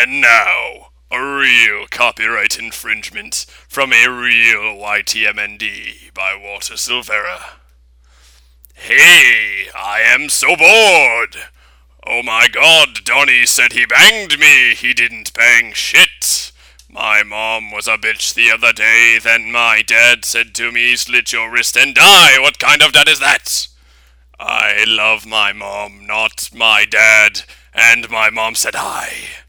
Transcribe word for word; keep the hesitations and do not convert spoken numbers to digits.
And now, a real copyright infringement from a real Y T M N D by Walter Silvera. Hey, I am so bored. Oh my god, Donnie said he banged me. He didn't bang shit. My mom was a bitch the other day, then my dad said to me, slit your wrist and die. What kind of dad is that? I love my mom, not my dad. And my mom said hi.